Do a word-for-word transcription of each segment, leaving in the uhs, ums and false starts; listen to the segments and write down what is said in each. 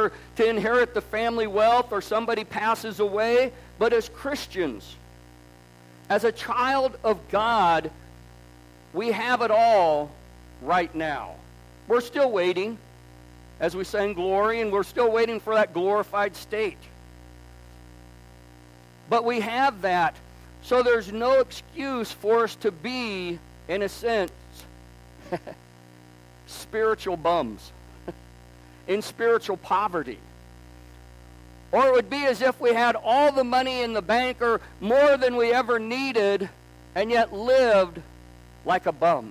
or to inherit the family wealth or somebody passes away. But as Christians, as a child of God, we have it all right now. We're still waiting, as we sang glory, and we're still waiting for that glorified state. But we have that, so there's no excuse for us to be, in a sense, spiritual bums, in spiritual poverty. Or it would be as if we had all the money in the bank or more than we ever needed and yet lived like a bum.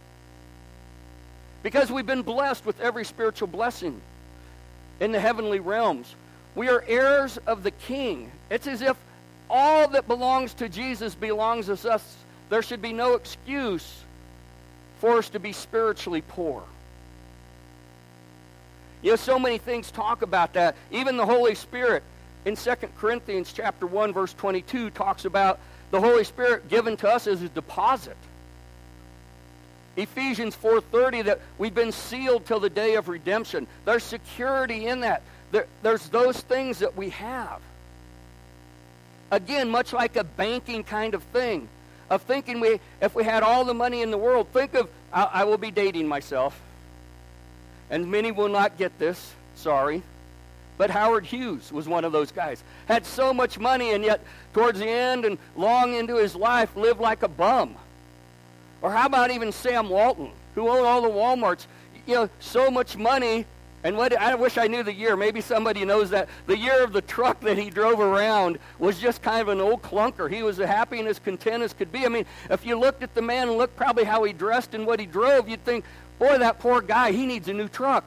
Because we've been blessed with every spiritual blessing in the heavenly realms. We are heirs of the King. It's as if all that belongs to Jesus belongs to us. There should be no excuse for us to be spiritually poor. You know, so many things talk about that. Even the Holy Spirit in Second Corinthians chapter one, verse twenty-two talks about the Holy Spirit given to us as a deposit. Ephesians four thirty, that we've been sealed till the day of redemption. There's security in that. There, there's those things that we have. Again, much like a banking kind of thing, of thinking we, if we had all the money in the world, think of, I, I will be dating myself, and many will not get this, sorry, but Howard Hughes was one of those guys. Had so much money, and yet towards the end and long into his life lived like a bum. Or how about even Sam Walton, who owned all the Walmarts? You know, so much money, and what I wish I knew the year. Maybe somebody knows that. The year of the truck that he drove around was just kind of an old clunker. He was as happy and as content as could be. I mean, if you looked at the man and looked probably how he dressed and what he drove, you'd think, boy, that poor guy, he needs a new truck.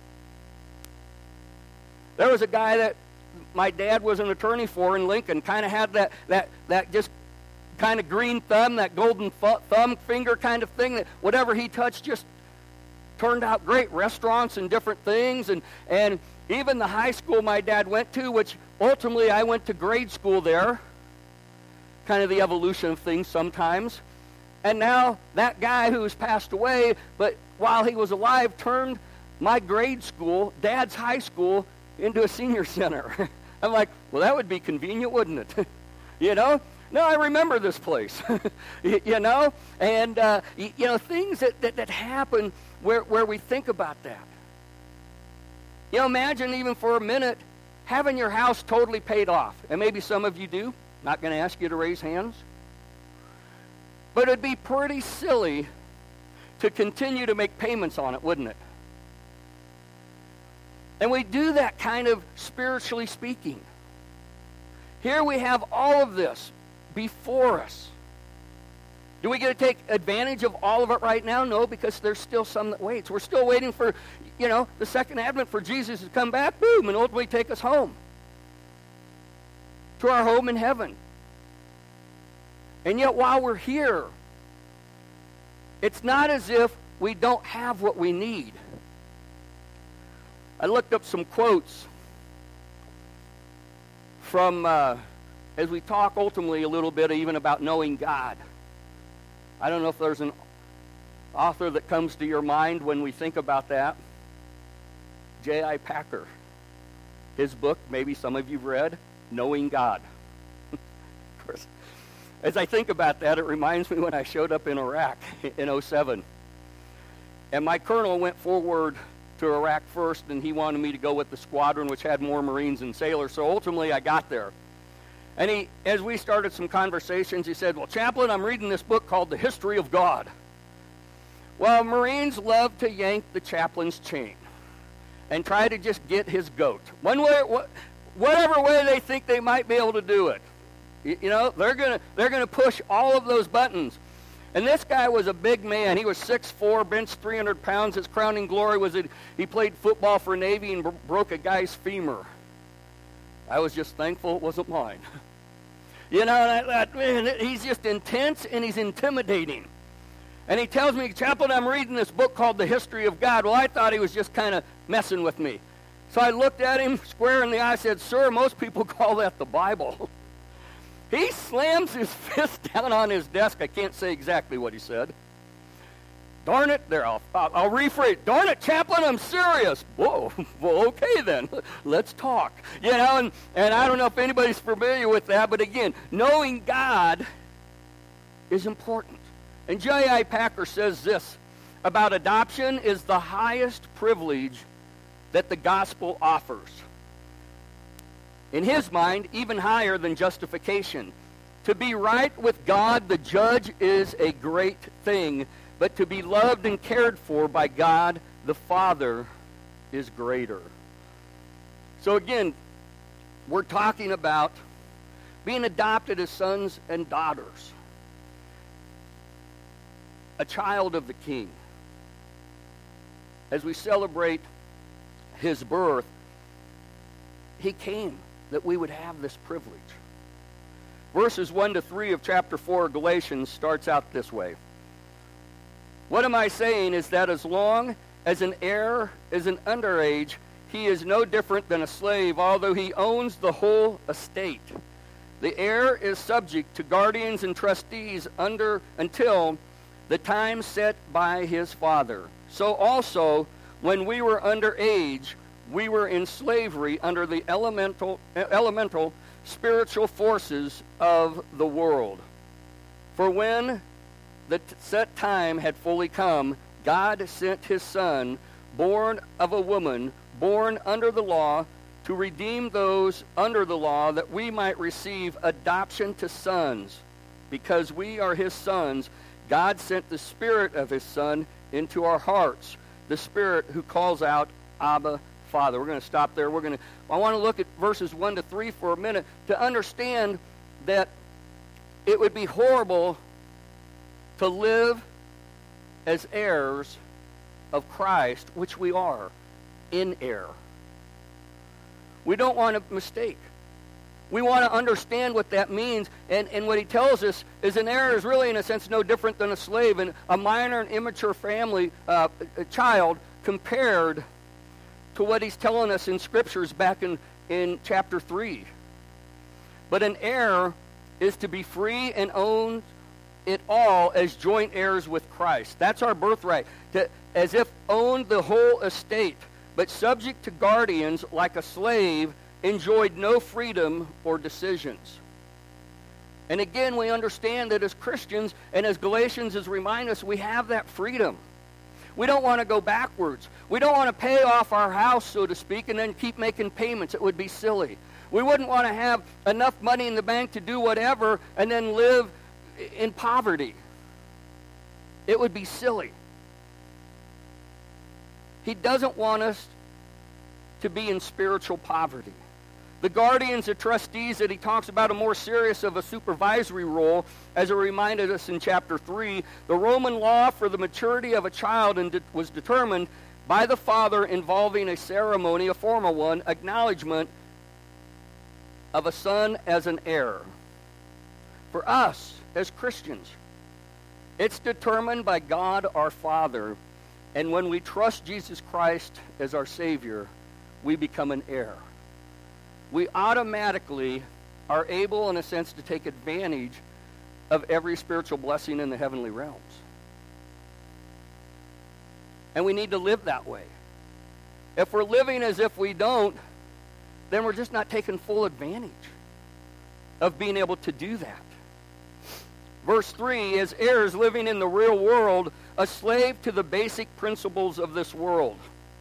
There was a guy that my dad was an attorney for in Lincoln, kind of had that, that, that just kind of green thumb, that golden th- thumb finger kind of thing, that whatever he touched just turned out great. Restaurants and different things, and, and even the high school my dad went to, which ultimately I went to grade school there, kind of the evolution of things sometimes. And now that guy who's passed away, but while he was alive, turned my grade school, Dad's high school, into a senior center. I'm like, well, that would be convenient, wouldn't it? You know? No, I remember this place. You know? And, uh, you, you know, things that, that, that happen where, where we think about that. You know, imagine even for a minute having your house totally paid off. And maybe some of you do. Not going to ask you to raise hands. But it'd be pretty silly to continue to make payments on it, wouldn't it? And we do that kind of spiritually speaking. Here we have all of this before us. Do we get to take advantage of all of it right now? No, because there's still some that waits. We're still waiting for, you know, the second advent for Jesus to come back, boom, and ultimately take us home. To our home in heaven. And yet while we're here, it's not as if we don't have what we need. I looked up some quotes from, uh, as we talk ultimately a little bit even about knowing God. I don't know if there's an author that comes to your mind when we think about that. J I Packer. His book, maybe some of you've read, Knowing God. Of course, as I think about that, it reminds me when I showed up in Iraq in oh seven. And my colonel went forward to Iraq first, and he wanted me to go with the squadron, which had more Marines and sailors. So ultimately, I got there. And he, as we started some conversations, he said, well, Chaplain, I'm reading this book called The History of God. Well, Marines love to yank the chaplain's chain and try to just get his goat. One way, whatever way they think they might be able to do it. You, you know, they're going to they're gonna push all of those buttons. And this guy was a big man. He was six foot four, benched three hundred pounds. His crowning glory was that he played football for Navy and b- broke a guy's femur. I was just thankful it wasn't mine. You know, and I thought, man, he's just intense and he's intimidating. And he tells me, Chaplain, I'm reading this book called The History of God. Well, I thought he was just kind of messing with me. So I looked at him square in the eye and said, sir, most people call that the Bible. He slams his fist down on his desk. I can't say exactly what he said. Darn it, there, I'll, I'll, I'll rephrase. Darn it, chaplain, I'm serious. Whoa, well, okay then, let's talk. You know, and, and I don't know if anybody's familiar with that, but again, knowing God is important. And J I Packer says this about adoption is the highest privilege that the gospel offers. In his mind, even higher than justification. To be right with God, the judge, is a great thing, but to be loved and cared for by God, the Father, is greater. So again, we're talking about being adopted as sons and daughters. A child of the King. As we celebrate his birth, he came that we would have this privilege. Verses one to three of chapter four of Galatians starts out this way. What am I saying is that as long as an heir is an underage, he is no different than a slave, although he owns the whole estate. The heir is subject to guardians and trustees under until the time set by his father. So also, when we were underage, we were in slavery under the elemental, elemental spiritual forces of the world. For when the t- set time had fully come, God sent his Son, born of a woman, born under the law, to redeem those under the law, that we might receive adoption to sons. Because we are his sons, God sent the Spirit of his Son into our hearts, the Spirit who calls out, Abba, Father. We're going to stop there. We're going to. I want to look at verses one to three for a minute to understand that it would be horrible to live as heirs of Christ, which we are, in error. We don't want a mistake. We want to understand what that means, and, and what he tells us is an heir is really, in a sense, no different than a slave, and a minor and immature family, uh, a child, compared to what he's telling us in Scriptures back in, in chapter three. But an heir is to be free and own it all as joint heirs with Christ. That's our birthright, to, as if owned the whole estate, but subject to guardians like a slave, enjoyed no freedom or decisions. And again, we understand that as Christians, and as Galatians is reminding us, we have that freedom. We don't want to go backwards. We don't want to pay off our house, so to speak, and then keep making payments. It would be silly. We wouldn't want to have enough money in the bank to do whatever and then live in poverty. It would be silly. He doesn't want us to be in spiritual poverty. The guardians and trustees that he talks about are more serious of a supervisory role, as it reminded us in chapter three. The Roman law for the maturity of a child was determined by the father, involving a ceremony, a formal one, acknowledgement of a son as an heir. For us, as Christians, it's determined by God our Father, and when we trust Jesus Christ as our Savior, we become an heir. We automatically are able, in a sense, to take advantage of every spiritual blessing in the heavenly realms. And we need to live that way. If we're living as if we don't, then we're just not taking full advantage of being able to do that. Verse three, as heirs living in the real world, a slave to the basic principles of this world.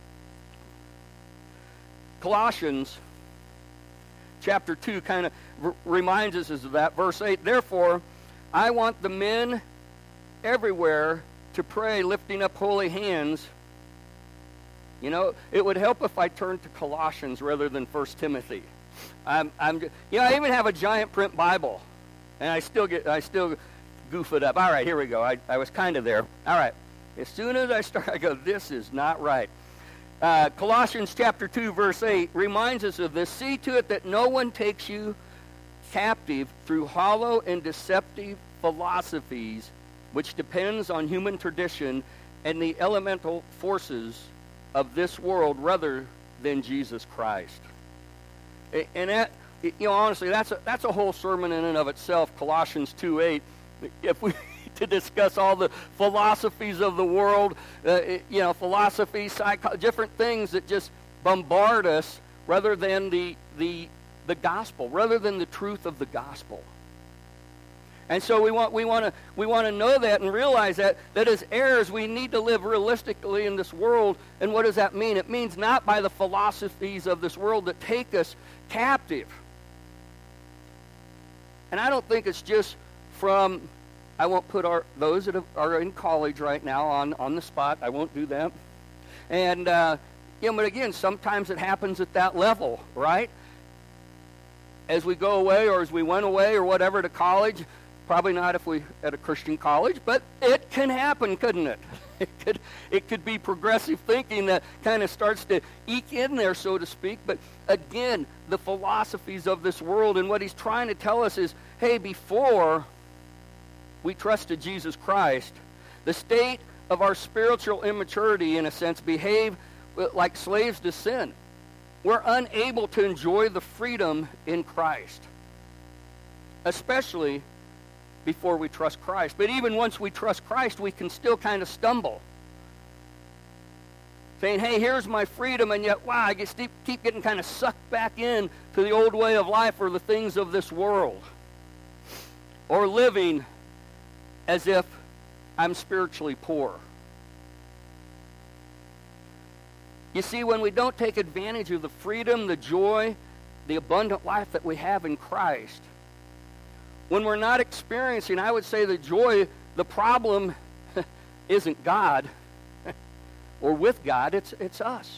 Colossians chapter two kind of r- reminds us of that. Verse eight, therefore, I want the men everywhere to pray, lifting up holy hands. You know, it would help if I turned to Colossians rather than First Timothy. I'm, I'm, you know, I even have a giant print Bible, and I still get, I still goof it up. All right, here we go. I, I was kind of there. All right. As soon as I start, I go, this is not right. Uh, Colossians chapter two, verse eight reminds us of this. See to it that no one takes you captive through hollow and deceptive philosophies, which depends on human tradition and the elemental forces of this world rather than Jesus Christ. And that, you know, honestly, that's a, that's a whole sermon in and of itself, Colossians two eight. If we to discuss all the philosophies of the world, uh, you know, philosophy, psycho- different things that just bombard us rather than the, the, the gospel, rather than the truth of the gospel. And so we want we want to we want to know that and realize that that as heirs we need to live realistically in this world. And what does that mean? It means not by the philosophies of this world that take us captive. And I don't think it's just from, I won't put our those that are in college right now on, on the spot. I won't do that. And uh, you know, but again, sometimes it happens at that level, right? As we go away, or as we went away, or whatever, to college. Probably not if we at a Christian college, but it can happen, couldn't it? It could, it could be progressive thinking that kind of starts to eke in there, so to speak. But again, the philosophies of this world, and what he's trying to tell us is, hey, before we trusted Jesus Christ, the state of our spiritual immaturity, in a sense, behave like slaves to sin. We're unable to enjoy the freedom in Christ, especially before we trust Christ. But even once we trust Christ, we can still kind of stumble. Saying, hey, here's my freedom, and yet, wow, I get, keep getting kind of sucked back in to the old way of life or the things of this world. Or living as if I'm spiritually poor. You see, when we don't take advantage of the freedom, the joy, the abundant life that we have in Christ, when we're not experiencing, I would say, the joy, the problem isn't God or with God, it's it's us.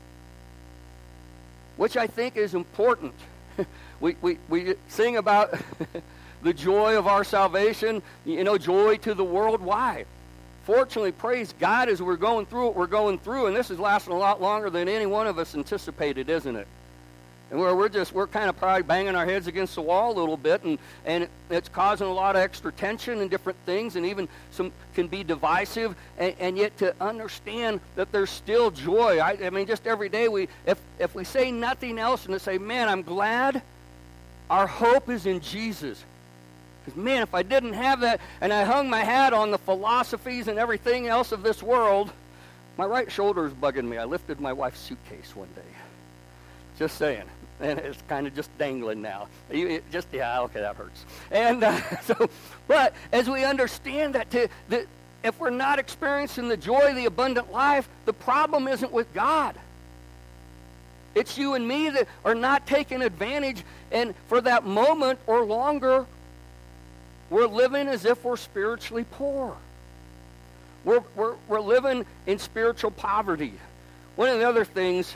Which I think is important. we, we, we sing about the joy of our salvation, you know, joy to the world. Why? Fortunately, praise God, as we're going through what we're going through, and this is lasting a lot longer than any one of us anticipated, isn't it? And where we're just, we're kind of probably banging our heads against the wall a little bit, and, and it's causing a lot of extra tension and different things, and even some can be divisive, and, and yet to understand that there's still joy. I, I mean, just every day, we if, if we say nothing else and to say, man, I'm glad our hope is in Jesus. Because, man, if I didn't have that, and I hung my hat on the philosophies and everything else of this world, my right shoulder is bugging me. I lifted my wife's suitcase one day. Just saying. And it's kind of just dangling now. You, it just, yeah, okay, that hurts. And uh, so, but as we understand that, to, that if we're not experiencing the joy, the abundant life, the problem isn't with God. It's you and me that are not taking advantage, and for that moment or longer, we're living as if we're spiritually poor. We're, we're, we're living in spiritual poverty. One of the other things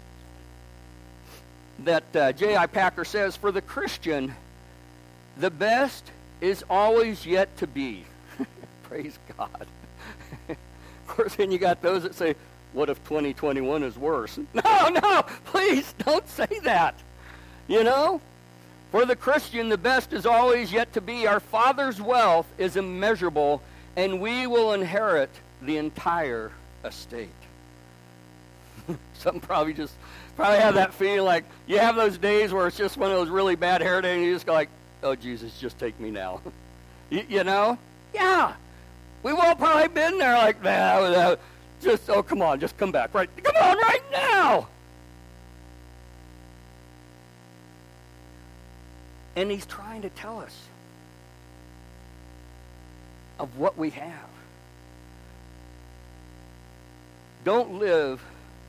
that uh, J I Packer says, for the Christian, the best is always yet to be. Praise God. Of course, then you got those that say, what if twenty twenty-one is worse? No, no, please don't say that. You know? For the Christian, the best is always yet to be. Our Father's wealth is immeasurable, and we will inherit the entire estate. Some probably just probably have that feeling like you have those days where it's just one of those really bad hair days and you just go like, oh, Jesus, just take me now. you, you know? Yeah. We've all probably been there like that. Just, oh, come on, just come back. Right? Come on right now. And he's trying to tell us of what we have. Don't live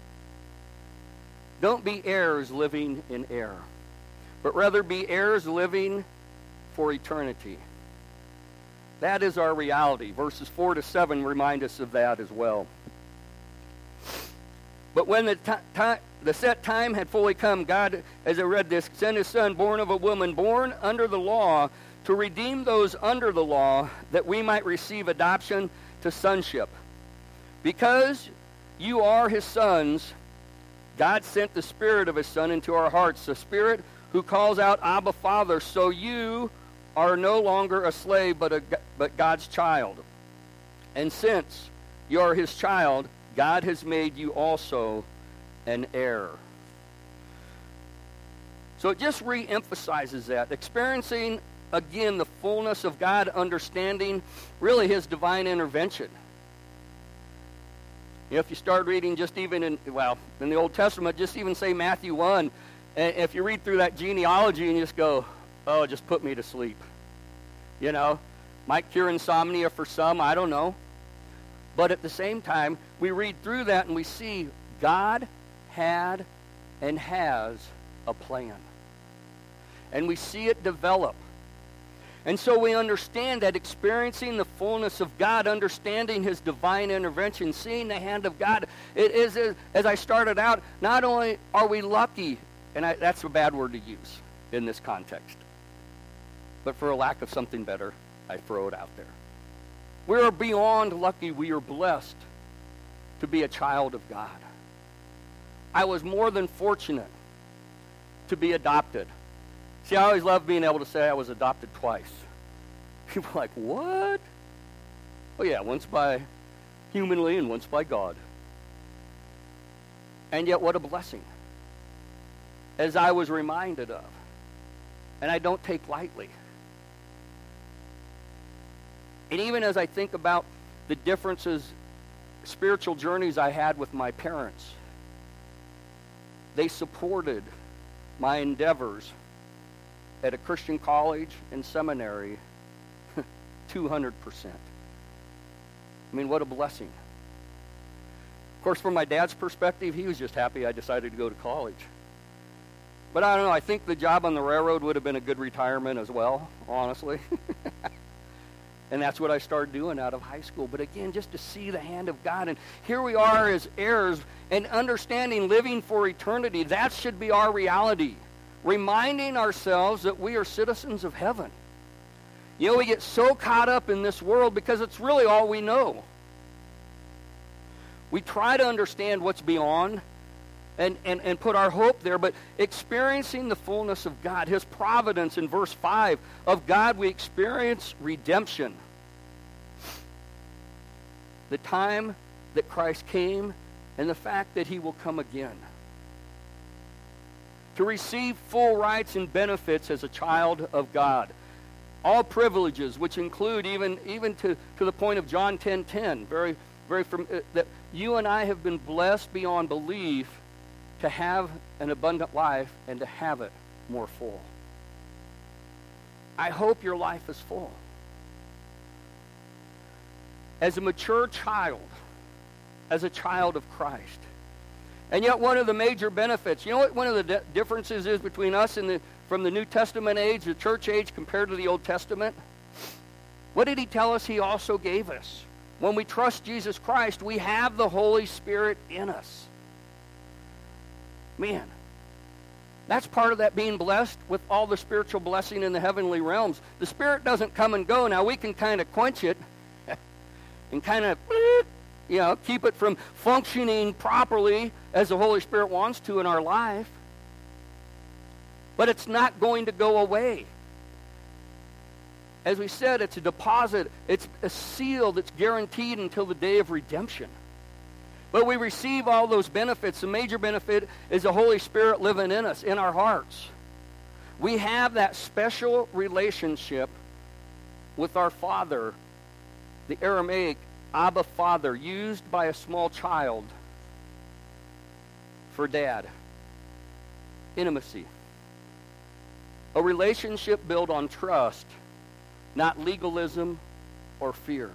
Don't be heirs living in error, but rather be heirs living for eternity. That is our reality. Verses four to seven remind us of that as well. But when the, t- t- the set time had fully come, God, as I read this, sent his Son, born of a woman, born under the law, to redeem those under the law, that we might receive adoption to sonship. Because you are his sons, God sent the Spirit of his Son into our hearts, the Spirit who calls out, Abba, Father. So you are no longer a slave, but, a, but God's child. And since you are his child, God has made you also an heir. So it just re-emphasizes that. Experiencing again, the fullness of God, understanding really his divine intervention. You know, if you start reading just even in, well, in the Old Testament, just even say Matthew one, and if you read through that genealogy and you just go, oh, just put me to sleep. You know, might cure insomnia for some, I don't know. But at the same time, we read through that and we see God had and has a plan. And we see it develop. And so we understand that experiencing the fullness of God, understanding his divine intervention, seeing the hand of God, it is, as I started out, not only are we lucky, and I, that's a bad word to use in this context, but for a lack of something better, I throw it out there. We are beyond lucky. We are blessed to be a child of God. I was more than fortunate to be adopted. See, I always love being able to say I was adopted twice. People are like, what? Oh yeah, once by humanly and once by God. And yet what a blessing. As I was reminded of. And I don't take lightly. And even as I think about the differences, spiritual journeys I had with my parents, they supported my endeavors at a Christian college and seminary two hundred percent. I mean, what a blessing. Of course, from my dad's perspective, he was just happy I decided to go to college. But I don't know, I think the job on the railroad would have been a good retirement as well, honestly. And that's what I started doing out of high school. But again, just to see the hand of God. And here we are as heirs and understanding living for eternity. That should be our reality. Reminding ourselves that we are citizens of heaven. You know, we get so caught up in this world because it's really all we know. We try to understand what's beyond and, and, and put our hope there, but experiencing the fullness of God, his providence in verse five, of God we experience redemption. The time that Christ came and the fact that he will come again. To receive full rights and benefits as a child of God. All privileges, which include even, even to, to the point of John ten ten, very, very from, uh, that you and I have been blessed beyond belief to have an abundant life and to have it more full. I hope your life is full. As a mature child, as a child of Christ. And yet one of the major benefits, you know what one of the di- differences is between us and the, from the New Testament age, the church age, compared to the Old Testament? What did he tell us he also gave us? When we trust Jesus Christ, we have the Holy Spirit in us. Man, that's part of that being blessed with all the spiritual blessing in the heavenly realms. The Spirit doesn't come and go. Now, we can kind of quench it and kind of, you know, keep it from functioning properly as the Holy Spirit wants to in our life. But it's not going to go away. As we said, it's a deposit. It's a seal that's guaranteed until the day of redemption. But we receive all those benefits. The major benefit is the Holy Spirit living in us, in our hearts. We have that special relationship with our Father, the Aramaic Abba Father, used by a small child for dad. Intimacy. A relationship built on trust, not legalism or fear.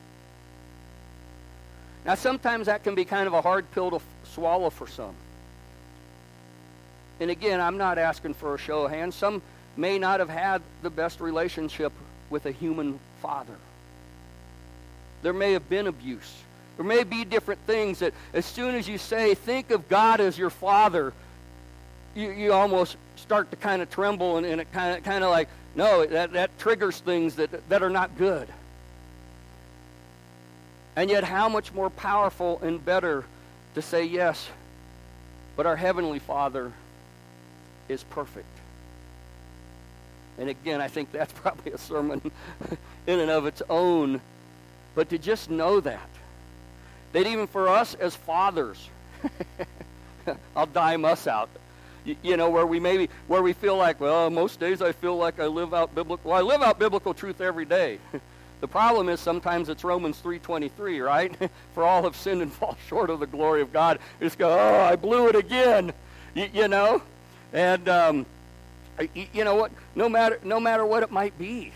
Now, sometimes that can be kind of a hard pill to f- swallow for some. And again, I'm not asking for a show of hands. Some may not have had the best relationship with a human father. There may have been abuse. There may be different things that as soon as you say, think of God as your father, you, you almost start to kind of tremble, and, and it kind of kind of like, no, that, that triggers things that, that are not good. And yet how much more powerful and better to say yes, but our Heavenly Father is perfect. And again, I think that's probably a sermon in and of its own. But to just know that, that even for us as fathers, I'll dime us out. you, you know, where we maybe, where we feel like, well, most days I feel like I live out biblical, well, I live out biblical truth every day. The problem is sometimes it's Romans three twenty-three, right? For all have sinned and fall short of the glory of God. You just go, oh, I blew it again, you, you know? And, um, you, you know what? No matter, no matter what it might be.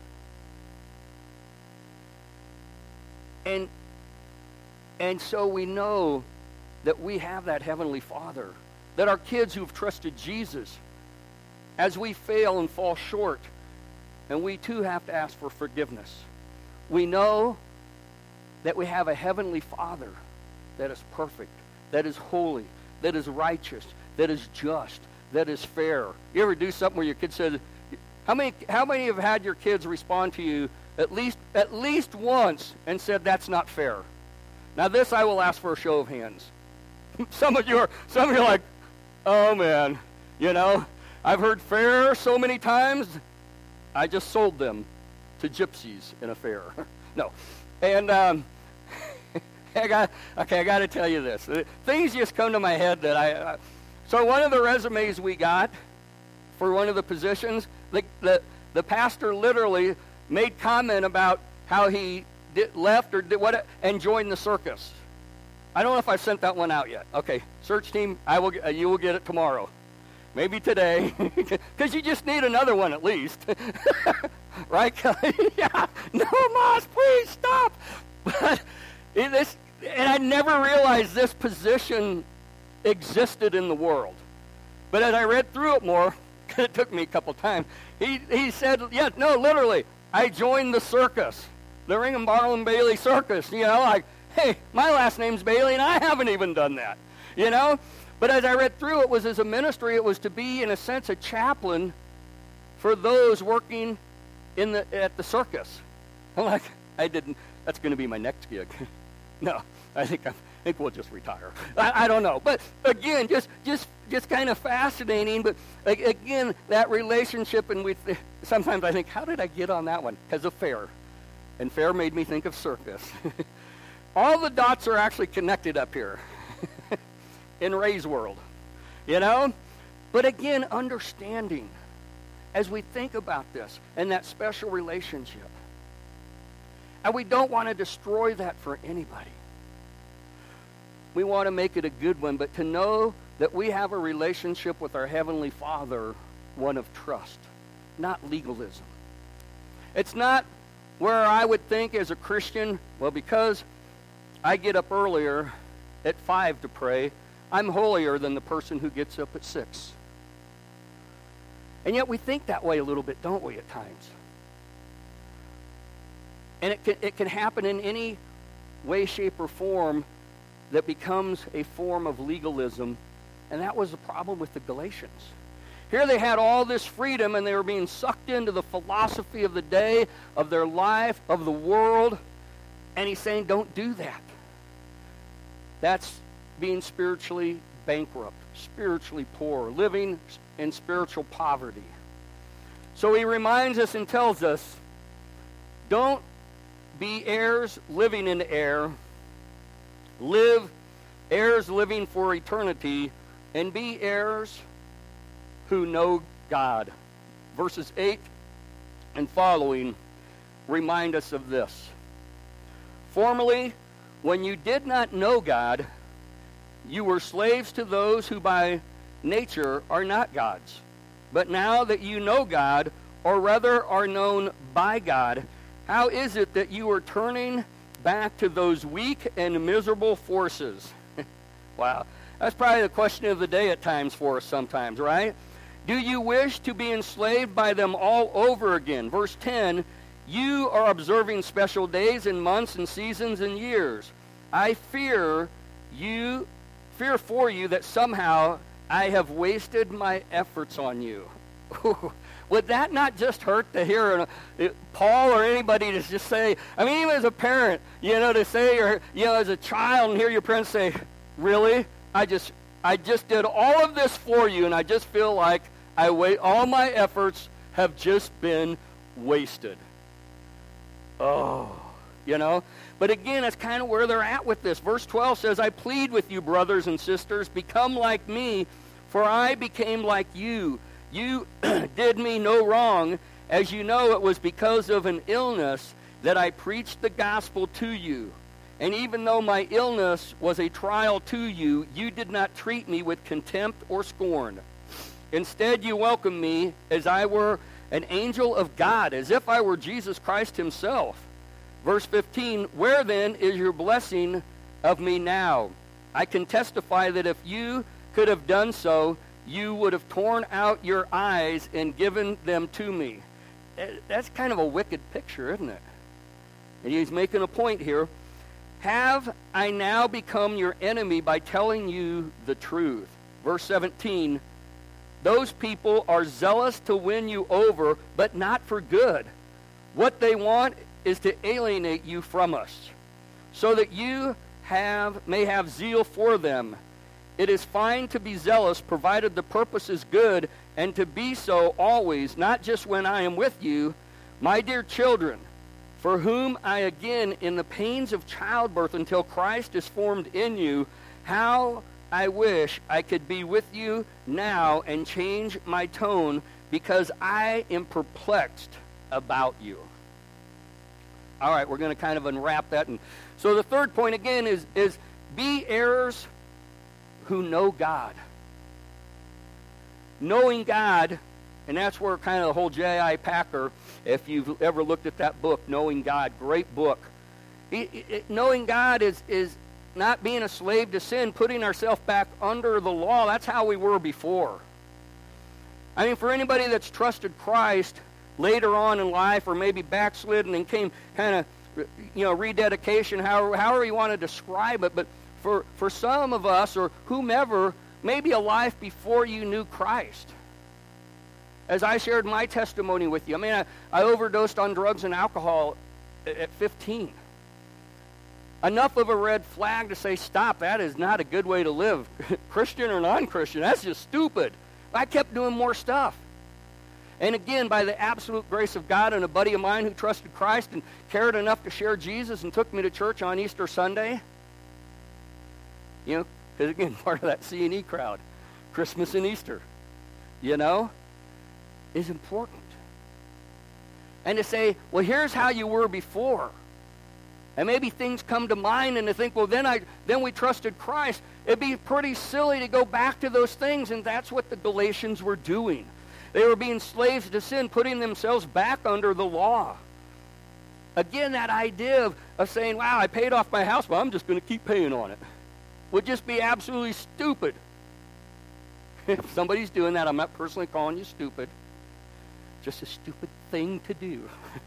And, and so we know that we have that Heavenly Father, that our kids who've trusted Jesus, as we fail and fall short, and we too have to ask for forgiveness, we know that we have a Heavenly Father that is perfect, that is holy, that is righteous, that is just, that is fair. You ever do something where your kid says, how many, how many have had your kids respond to you at least, at least once and said, that's not fair? Now this I will ask for a show of hands. Some of you are, some of you are like, oh man, you know, I've heard fair so many times, I just sold them to gypsies in a fair. No. And, um, I got, okay, I got to tell you this. Things just come to my head that I, uh, so one of the resumes we got for one of the positions, the, the, the pastor literally made comment about how he did, left or did what, and joined the circus. I don't know if I sent that one out yet. Okay, search team, I will. Uh, you will get it tomorrow. Maybe today, because you just need another one at least. Right, Kelly? Yeah. No, Moss, please stop. But this, and I never realized this position existed in the world. But as I read through it more, it took me a couple times, he, he said, yeah, no, literally, I joined the circus, the Ringham Barnum Bailey Circus, you know, like, hey, my last name's Bailey, and I haven't even done that, you know? But as I read through, it was as a ministry, it was to be, in a sense, a chaplain for those working in the at the circus. I'm like, I didn't, that's going to be my next gig. No, I think I'm, I think we'll just retire. I, I don't know. But again, just just just kind of fascinating. But again, that relationship, and we th- sometimes I think, how did I get on that one? Because of fair. And fair made me think of circus. All the dots are actually connected up here in Ray's world, you know? But again, understanding as we think about this and that special relationship. And we don't want to destroy that for anybody. We want to make it a good one, but to know that we have a relationship with our Heavenly Father, one of trust, not legalism. It's not where I would think as a Christian, well, because I get up earlier at five to pray, I'm holier than the person who gets up at six. And yet we think that way a little bit, don't we, at times? And it can, it can happen in any way, shape, or form that becomes a form of legalism. And that was the problem with the Galatians. Here they had all this freedom, and they were being sucked into the philosophy of the day, of their life, of the world. And he's saying, don't do that. That's being spiritually bankrupt, spiritually poor, living in spiritual poverty. So he reminds us and tells us, don't be heirs living in air. Live heirs living for eternity, and be heirs who know God. Verses eight and following remind us of this. Formerly, when you did not know God, you were slaves to those who by nature are not God's. But now that you know God, or rather are known by God, how is it that you are turning back to those weak and miserable forces? Wow. That's probably the question of the day at times for us sometimes, right? Do you wish to be enslaved by them all over again? Verse ten, you are observing special days and months and seasons and years. I fear you, fear for you that somehow I have wasted my efforts on you. Would that not just hurt to hear uh, Paul or anybody to just say, I mean, even as a parent, you know, to say, or, you know, as a child, and hear your parents say, really? I just, I just did all of this for you, and I just feel like I wait, all my efforts have just been wasted. Oh, you know? But again, that's kind of where they're at with this. Verse twelve says, I plead with you, brothers and sisters, become like me, For I became like you. You did me no wrong. As you know, it was because of an illness that I preached the gospel to you. And even though my illness was a trial to you, you did not treat me with contempt or scorn. Instead, you welcomed me as I were an angel of God, as if I were Jesus Christ himself. Verse fifteen, where then is your blessing of me now? I can testify that if you could have done so, you would have torn out your eyes and given them to me. That's kind of a wicked picture, isn't it? And he's making a point here. Have I now become your enemy by telling you the truth? Verse seventeen, those people are zealous to win you over, but not for good. What they want is to alienate you from us, so that you have may have zeal for them. It is fine to be zealous, provided the purpose is good, and to be so always, not just when I am with you. My dear children, for whom I again in the pains of childbirth until Christ is formed in you, how I wish I could be with you now and change my tone, because I am perplexed about you. All right, we're going to kind of unwrap that. And so the third point again is, is be heirs who know God. Knowing God, and that's where kind of the whole J I Packer, if you've ever looked at that book, Knowing God, great book. It, it, knowing God is, is not being a slave to sin, putting ourselves back under the law. That's how we were before. I mean, for anybody that's trusted Christ later on in life, or maybe backslidden and came kind of, you know, rededication, however, however you want to describe it, but for, for some of us, or whomever, maybe a life before you knew Christ. As I shared my testimony with you, I mean, I, I overdosed on drugs and alcohol at, at fifteen. Enough of a red flag to say, stop, that is not a good way to live. Christian or non-Christian, that's just stupid. I kept doing more stuff. And again, by the absolute grace of God and a buddy of mine who trusted Christ and cared enough to share Jesus and took me to church on Easter Sunday, you know, because again, part of that C and E crowd, Christmas and Easter, you know, is important. And to say, well, here's how you were before. And maybe things come to mind and to think, well, then I then we trusted Christ. It'd be pretty silly to go back to those things, and that's what the Galatians were doing. They were being slaves to sin, putting themselves back under the law. Again, that idea of, of saying, wow, I paid off my house, but I'm just going to keep paying on it, would just be absolutely stupid. If somebody's doing that, I'm not personally calling you stupid. Just a stupid thing to do.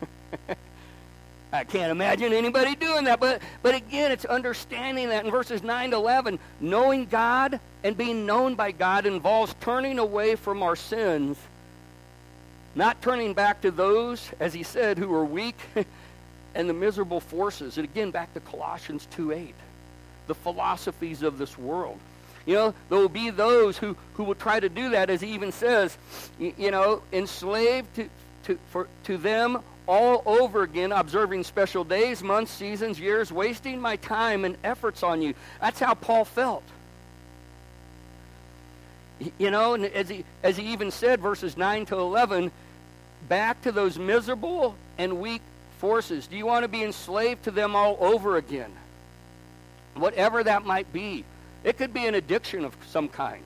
I can't imagine anybody doing that. But, but again, it's understanding that in verses nine to eleven, knowing God and being known by God involves turning away from our sins, not turning back to those, as he said, who are weak and the miserable forces. And again, back to Colossians two eight, the philosophies of this world. You know, there will be those who, who will try to do that, as he even says, you, you know, enslaved to, to, for, to them all over again, observing special days, months, seasons, years, wasting my time and efforts on you. That's how Paul felt. You know, and as he, as he even said, verses nine to eleven, back to those miserable and weak forces. Do you want to be enslaved to them all over again? Whatever that might be. It could be an addiction of some kind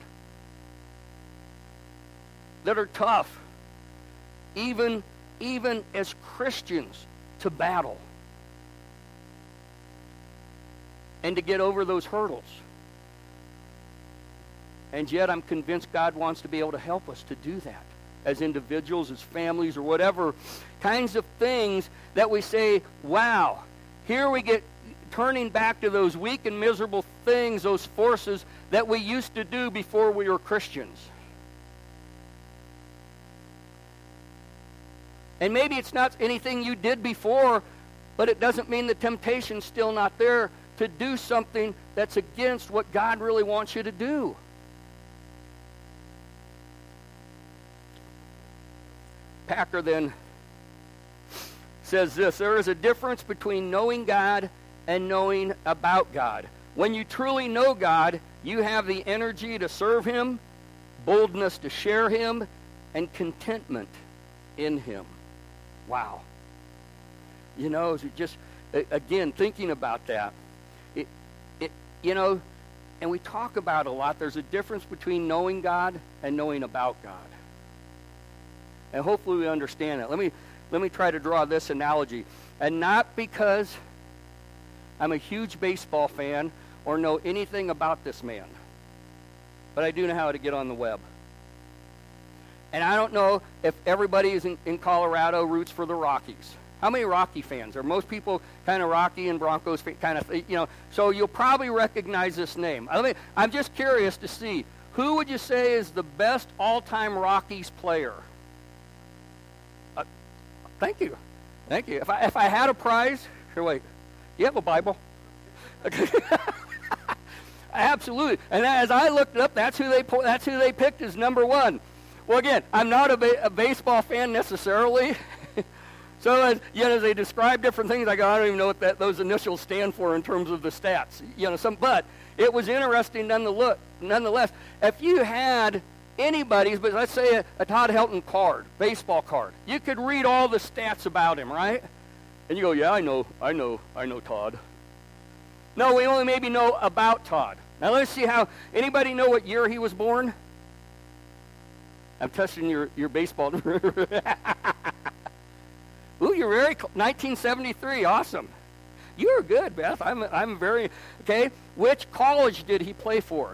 that are tough, even, even as Christians, to battle and to get over those hurdles. And yet I'm convinced God wants to be able to help us to do that as individuals, as families, or whatever kinds of things that we say, wow, here we get turning back to those weak and miserable things, those forces that we used to do before we were Christians. And maybe it's not anything you did before, but it doesn't mean the temptation's still not there to do something that's against what God really wants you to do. Packer then says this, there is a difference between knowing God and knowing about God. When you truly know God, you have the energy to serve him, boldness to share him, and contentment in him. Wow. You know, just, again, thinking about that, it, it, you know, and we talk about a lot, there's a difference between knowing God and knowing about God. And hopefully we understand that. Let me, let me try to draw this analogy. And not because I'm a huge baseball fan or know anything about this man, but I do know how to get on the web. And I don't know if everybody is in, in Colorado roots for the Rockies. How many Rocky fans? Are most people kind of Rocky and Broncos kind of, you know, so you'll probably recognize this name. I mean, I'm just curious to see, who would you say is the best all-time Rockies player? Uh, thank you. Thank you. If I, if I had a prize, here, wait, do you have a Bible? Absolutely. And as I looked it up, that's who they that's who they picked as number one. Well, again, I'm not a, ba- a baseball fan necessarily. So as, you know, as they describe different things, I go, I don't even know what that, those initials stand for in terms of the stats. You know, some, but it was interesting nonetheless. Nonetheless, if you had anybody's, but let's say a, a Todd Helton card, baseball card, you could read all the stats about him, right? And you go, yeah, I know, I know, I know Todd. No, we only maybe know about Todd. Now let's see how, anybody know what year he was born? I'm testing your, your baseball. Ooh, you're very cl- nineteen seventy-three, awesome. You are good, Beth. I'm I'm very, okay. Which college did he play for?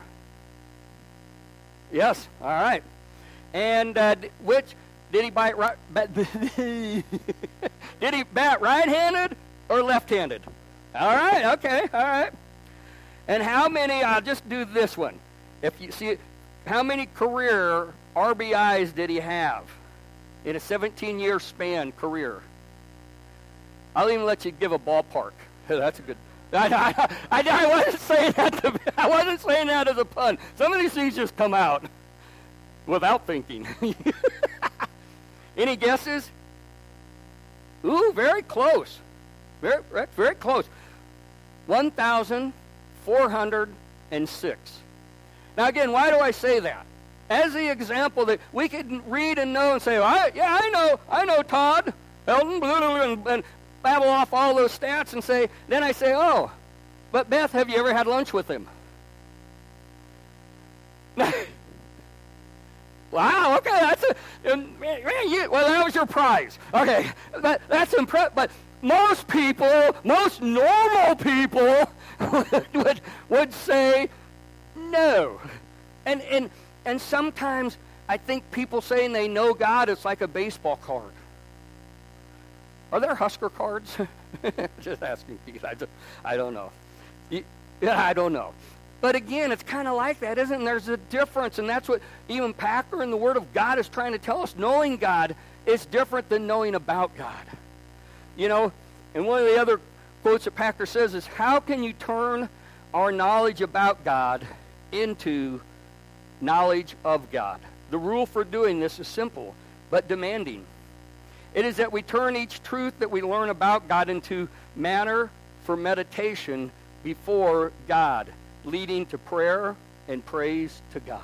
Yes, all right. And uh, which, did he bite right, bat, did he bat right-handed or left-handed? All right, okay, all right. And how many, I'll just do this one. If you see, how many career R B Is did he have in a seventeen-year span career? I'll even let you give a ballpark. That's a good. I, I, I, I wasn't saying that. To, I wasn't saying that as a pun. Some of these things just come out without thinking. Any guesses? Ooh, very close. Very, very close. One thousand four hundred and six. Now again, why do I say that? As the example that we could read and know and say, well, I, yeah, I know, I know Todd Helton, blah, blah, blah, and, and babble off all those stats and say, then I say, oh, but Beth, have you ever had lunch with him? Wow, okay, that's a, um, man, you, well, that was your prize. Okay, that, that's impressive, but most people, most normal people would, would say no. And, and, and sometimes I think people saying they know God, it's like a baseball card. Are there Husker cards? Just asking Keith. I, just, I don't know. Yeah, I don't know. But again, it's kind of like that, isn't it? There's a difference, and that's what even Packer and the Word of God is trying to tell us. Knowing God is different than knowing about God. You know, and one of the other quotes that Packer says is, how can you turn our knowledge about God into knowledge of God? The rule for doing this is simple, but demanding. It is that we turn each truth that we learn about God into matter for meditation before God, leading to prayer and praise to God.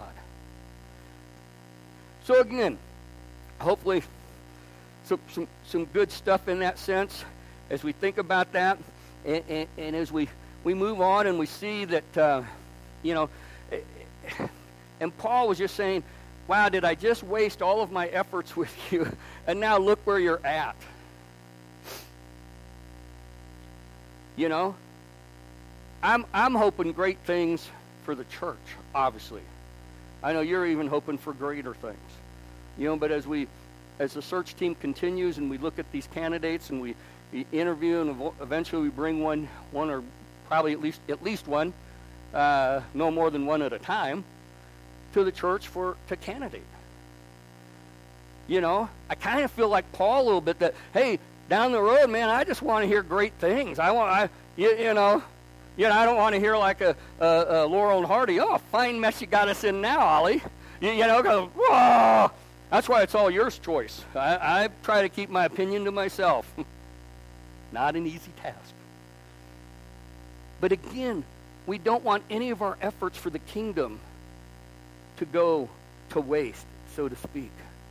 So again, hopefully some, some, some good stuff in that sense as we think about that, and, and, and as we, we move on and we see that, uh, you know, and Paul was just saying, wow, did I just waste all of my efforts with you? And now look where you're at. You know, I'm I'm hoping great things for the church, obviously. I know you're even hoping for greater things. You know, but as we as the search team continues and we look at these candidates and we, we interview and eventually we bring one one or probably at least at least one, uh, no more than one at a time, to the church for to candidate. You know, I kind of feel like Paul a little bit that, hey, down the road, man, I just want to hear great things. I want, I, you, you know, you know, I don't want to hear like a, a, a Laurel and Hardy. Oh, fine mess you got us in now, Ollie. You, you know, go, whoa. That's why it's all yours choice. I, I try to keep my opinion to myself. Not an easy task. But again, we don't want any of our efforts for the kingdom to go to waste, so to speak.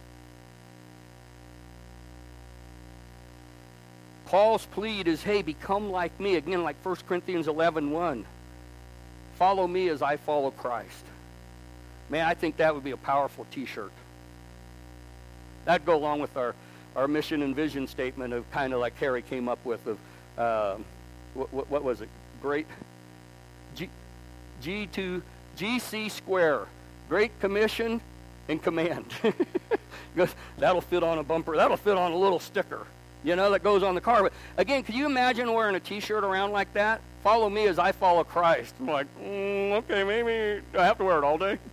Paul's plea is, hey, become like me. Again, like First Corinthians eleven one. Follow me as I follow Christ. Man, I think that would be a powerful t-shirt. That'd go along with our, our mission and vision statement of kind of like Harry came up with of, uh, what, what, what was it? Great, G, G to G C square. Great Commission and Command. Goes, that'll fit on a bumper. That'll fit on a little sticker, you know, that goes on the car. But again, could you imagine wearing a t-shirt around like that? Follow me as I follow Christ. I'm like, mm, okay, maybe I have to wear it all day.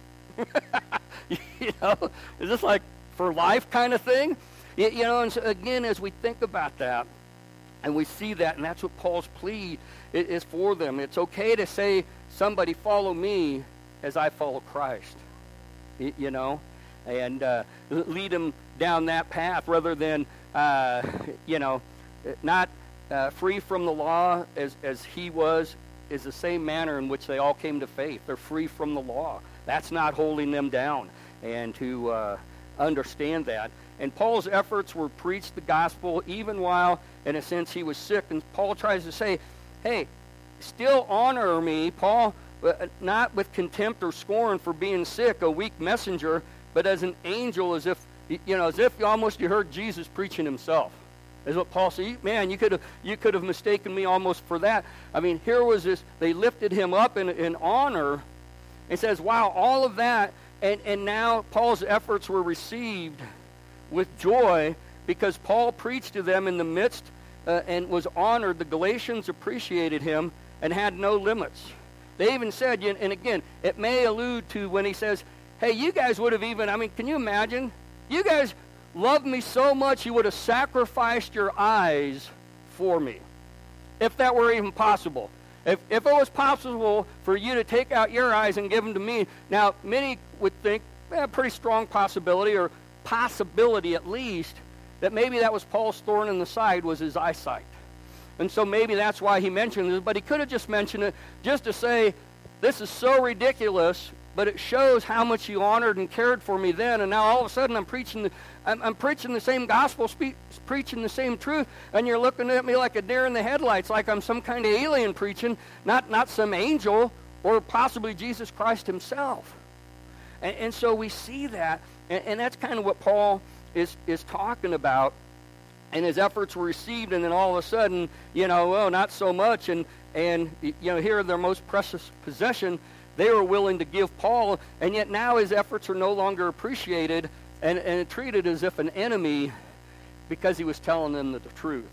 You know, is this like for life kind of thing? You, you know, and so again, as we think about that, and we see that, and that's what Paul's plea is, is for them. It's okay to say, somebody follow me as I follow Christ, you, you know, and uh, lead them down that path rather than, uh, you know, not uh, free from the law as, as he was, is the same manner in which they all came to faith. They're free from the law. That's not holding them down, and to uh, understand that. And Paul's efforts were preach the gospel even while, in a sense, he was sick. And Paul tries to say, hey, still honor me, Paul, not with contempt or scorn for being sick, a weak messenger, but as an angel, as if, you know, as if you almost you heard Jesus preaching himself. Is what Paul said. Man, you could have you could have mistaken me almost for that. I mean, here was this, they lifted him up in, in honor. It says, wow, all of that, and, and now Paul's efforts were received with joy because Paul preached to them in the midst uh, and was honored. The Galatians appreciated him and had no limits. They even said, and again, it may allude to when he says, hey, you guys would have even, I mean, can you imagine? You guys loved me so much you would have sacrificed your eyes for me, if that were even possible. If, if it was possible for you to take out your eyes and give them to me, now many would think, eh, pretty strong possibility, or possibility at least, that maybe that was Paul's thorn in the side, was his eyesight. And so maybe that's why he mentioned it, but he could have just mentioned it just to say, this is so ridiculous, but it shows how much he honored and cared for me then, and now all of a sudden I'm preaching the, I'm, I'm preaching the same gospel, spe- preaching the same truth, and you're looking at me like a deer in the headlights, like I'm some kind of alien preaching, not, not some angel, or possibly Jesus Christ himself. And, and so we see that, and, and that's kind of what Paul is, is talking about. And his efforts were received, and then all of a sudden, you know, well, not so much. And, and you know, here their most precious possession, they were willing to give Paul, and yet now his efforts are no longer appreciated and, and treated as if an enemy because he was telling them the, the truth.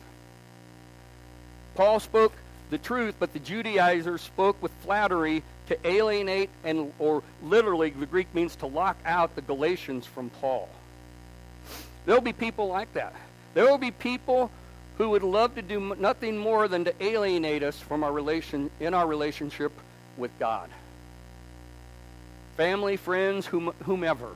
Paul spoke the truth, but the Judaizers spoke with flattery to alienate and, or literally, the Greek means to lock out the Galatians from Paul. There'll be people like that. There will be people who would love to do nothing more than to alienate us from our relation in our relationship with God. Family, friends, whom, whomever.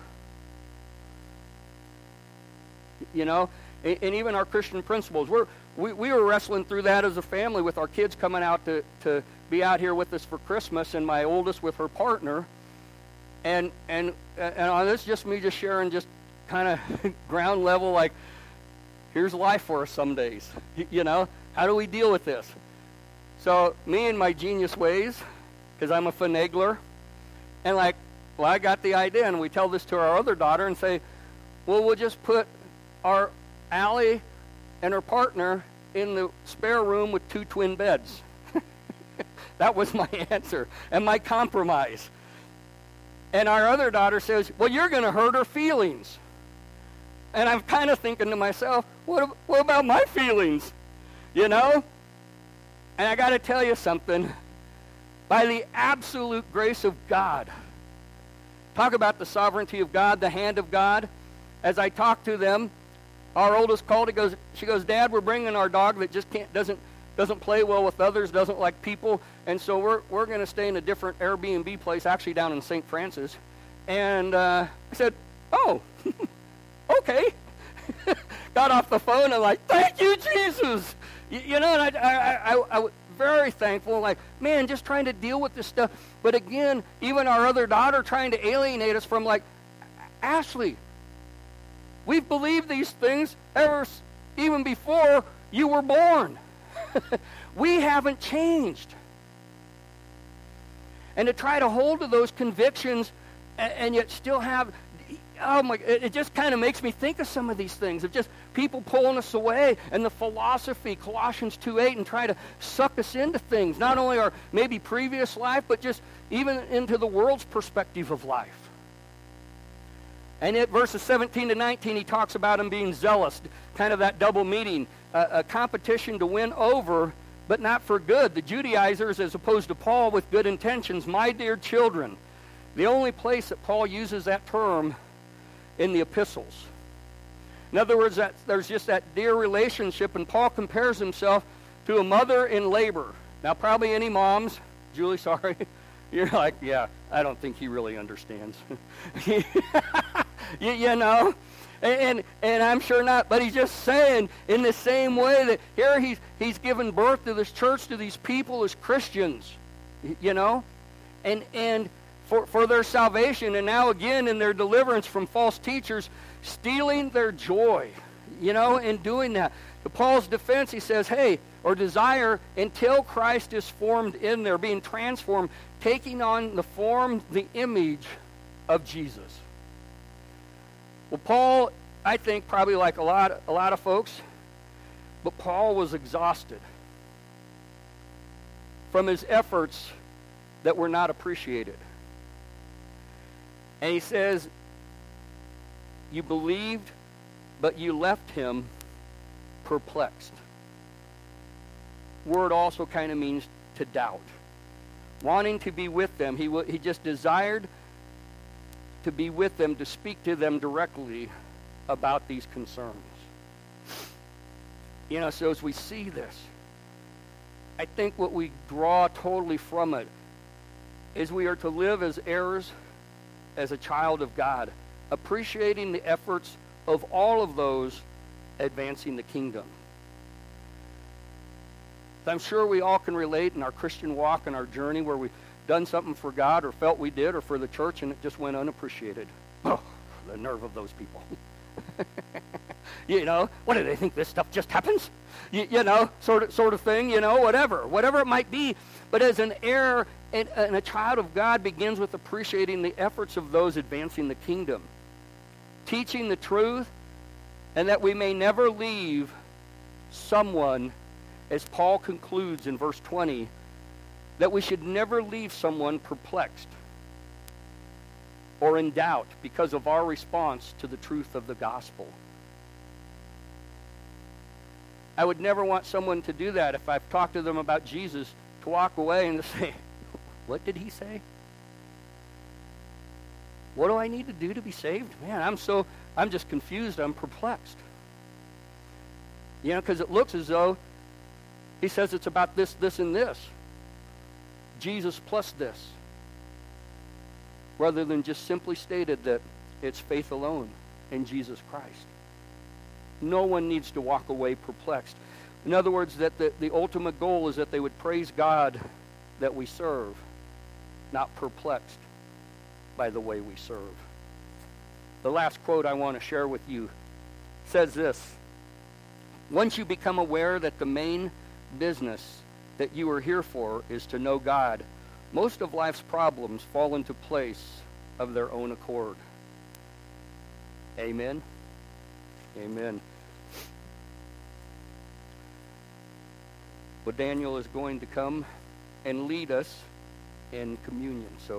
You know, and, and even our Christian principles. We're, we we were wrestling through that as a family with our kids coming out to, to be out here with us for Christmas, and my oldest with her partner. And and and this is just me just sharing just kind of ground level, like, here's life for us some days. You know, how do we deal with this? So me and my genius ways, because I'm a finagler, and like, well, I got the idea, and we tell this to our other daughter and say, well, we'll just put our Allie and her partner in the spare room with two twin beds. That was my answer and my compromise. And our other daughter says, well, you're going to hurt her feelings. And I'm kind of thinking to myself, what, what about my feelings? You know? And I got to tell you something. By the absolute grace of God, talk about the sovereignty of God, the hand of God. As I talk to them, our oldest called, he goes, she goes, Dad, we're bringing our dog that just can't, doesn't, doesn't play well with others, doesn't like people, and so we're we're going to stay in a different Airbnb place, actually down in Saint Francis. And uh, I said, oh, okay. Got off the phone and like, thank you, Jesus. You, you know, and I, I, I, I was very thankful, like, man, just trying to deal with this stuff. But again, even our other daughter trying to alienate us from, like, Ashley, we've believed these things ever, even before you were born. We haven't changed. And to try to hold to those convictions and, and yet still have, oh my, it, it just kind of makes me think of some of these things, of just people pulling us away and the philosophy, Colossians two eight, and try to suck us into things, not only our maybe previous life, but just even into the world's perspective of life. And in verses seventeen to nineteen, he talks about him being zealous, kind of that double meaning, uh, a competition to win over, but not for good. The Judaizers, as opposed to Paul with good intentions, my dear children. The only place that Paul uses that term in the epistles. In other words, that there's just that dear relationship, and Paul compares himself to a mother in labor. Now, probably any moms, Julie, sorry, you're like, yeah, I don't think he really understands. you, you know, and, and I'm sure not, but he's just saying in the same way that here he's, he's given birth to this church, to these people as Christians, you know, and, and for, for their salvation, and now again in their deliverance from false teachers, stealing their joy, you know, in doing that. To Paul's defense, he says, hey, or desire, until Christ is formed in there, being transformed, taking on the form, the image of Jesus. Well, Paul, I think, probably like a lot, a lot of folks, but Paul was exhausted from his efforts that were not appreciated. And he says, you believed, but you left him perplexed. Word also kind of means to doubt. Wanting to be with them, he, w- he just desired to be with them, to speak to them directly about these concerns. You know, so as we see this, I think what we draw totally from it is we are to live as heirs, as a child of God, appreciating the efforts of all of those advancing the kingdom. I'm sure we all can relate in our Christian walk and our journey where we've done something for God or felt we did or for the church and it just went unappreciated. Oh, the nerve of those people. You know, what do they think, this stuff just happens? You, you know, sort of sort of thing, you know, whatever. Whatever it might be. But as an heir and, and a child of God begins with appreciating the efforts of those advancing the kingdom. Teaching the truth, and that we may never leave someone, as Paul concludes in verse twenty, that we should never leave someone perplexed or in doubt because of our response to the truth of the gospel. I would never want someone to do that if I've talked to them about Jesus, to walk away and to say, what did he say? What do I need to do to be saved? Man, I'm so, I'm just confused. I'm perplexed. You know, because it looks as though he says it's about this, this, and this. Jesus plus this. Rather than just simply stated that it's faith alone in Jesus Christ. No one needs to walk away perplexed. In other words, that the, the ultimate goal is that they would praise God that we serve, not perplexed by the way we serve. The last quote I want to share with you says this: once you become aware that the main business that you are here for is to know God, most of life's problems fall into place of their own accord. Amen. Amen. Well, Daniel is going to come and lead us in communion. So